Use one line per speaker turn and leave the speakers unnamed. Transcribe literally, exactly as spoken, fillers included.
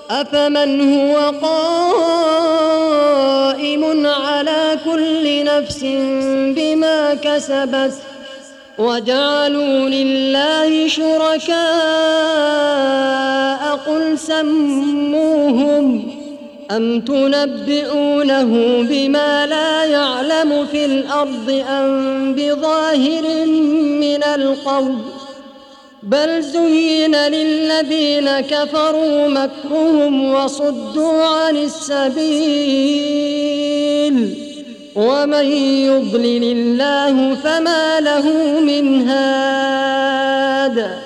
أفمن هو قائم على كل نفس بما كسبت وجعلوا لله شركاء قل سموهم أم تنبئونه بما لا يعلم في الأرض أم بظاهر من القول بل زين للذين كفروا مكرهم وصدوا عن السبيل ومن يضلل الله فما له من هاد